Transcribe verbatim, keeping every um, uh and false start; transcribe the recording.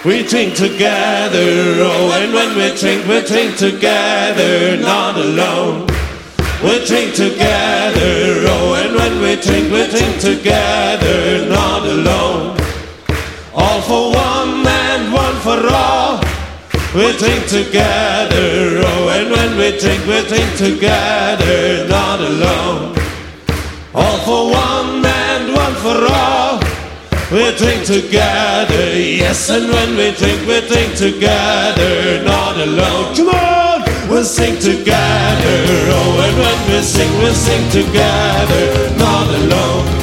We drink together, oh, and when we drink, we drink together, not alone. We drink together, oh, and when we drink, we drink together, not alone. All for one and one for all. We drink together, oh, and when we drink, we drink together, not alone. All for one and one for all. We drink together, yes, and when we drink, we drink together, not alone. Come on! We'll sing together, oh, and when we sing, we'll sing together, not alone.